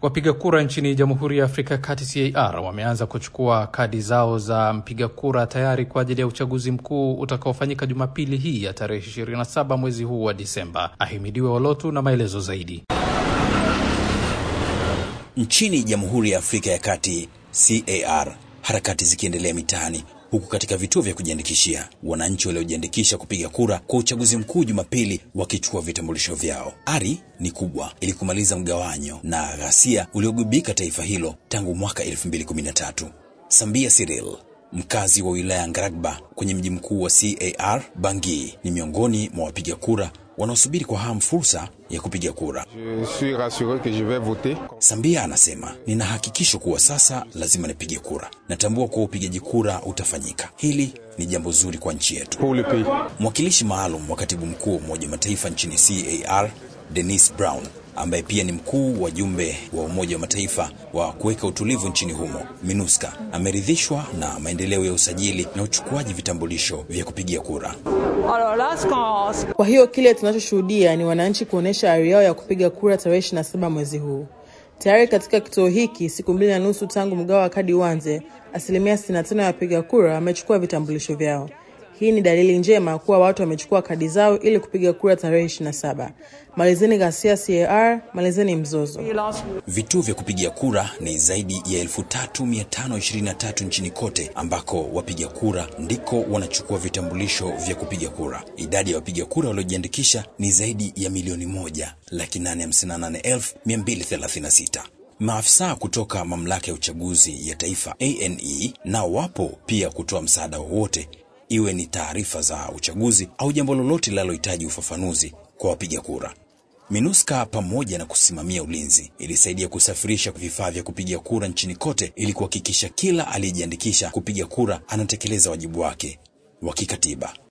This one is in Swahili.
Wapiga kura nchini Jamhuri ya Afrika Kati CAR wameanza kuchukua kadi zao za mpiga kura tayari kwa ajili ya uchaguzi mkuu utakaofanyika Jumapili hii ya tarehe 27 mwezi huu wa Disemba. Ahimidiwe Olotu na maelezo zaidi. Nchini Jamhuri ya Afrika ya Kati CAR, harakati zikiendelea mitaani, huku katika vituo vya kujiandikishia wananchi waliojiandikisha kupiga kura kwa uchaguzi mkuu Jumapili wakichukua vitambulisho vyao. Ari ni kubwa ili kumaliza mgawanyo na ghasia uliogubika taifa hilo tangu mwaka 2013. Sambia Cyril, mkazi wa wilaya Ngaragba kwenye mji mkuu wa CAR, Bangui, ni miongoni mwa wapiga kura wanaosubiri kwa hamu fursa ya kupiga kura. Je suis rassuré que je vais voter. Sambia anasema, nina hakikisho kuwa sasa lazima nipige kura. Natambua kuwa upigaji kura utafanyika. Hili ni jambo zuri kwa nchi yetu. Pour le pays. Mwakilishi maalum wa katibu mkuu wa Umoja wa Mataifa nchini CAR, Denise Brown, ambaye pia ni mkuu wa jumbe wa Umoja wa Mataifa wa kuweka utulivu nchini humo, MINUSCA, ameridhishwa na maendeleo ya usajili na uchukuaji vitambulisho vya kupigia kura. Kwa hiyo kile tunachoshuhudia ni wananchi kuonesha ari yao ya kupiga kura tarehe 27 mwezi huu. Tayari katika kituo hiki, siku 2.5 tangu mgao wa kadi uanze, 65% ya wapiga kura wamechukua vitambulisho vyao. Hii ni dalili njema kuwa watu wamechukua kadi zao ili kupiga kura tarehe 27. Malizeni ghasia CAR, malizeni mzozo. Vituo vya kupigia kura ni zaidi ya 3523 nchini kote, ambako wapiga kura ndiko wanachukua vitambulisho vya kupiga kura. Idadi ya wapiga kura waliojiandikisha ni zaidi ya milioni 1,858,236. Maafisa kutoka mamlaka ya uchaguzi ya taifa ANE nao wapo pia kutoa msaada wowote, iwe ni taarifa za uchaguzi au jambo lolote linalohitaji ufafanuzi kwa wapiga kura. MINUSCA pamoja na kusimamia ulinzi ilisaidia kusafirisha vifaa vya kupiga kura nchini kote ili kuhakikisha kila aliyejiandikisha kupiga kura anatekeleza wajibu wake wa kikatiba.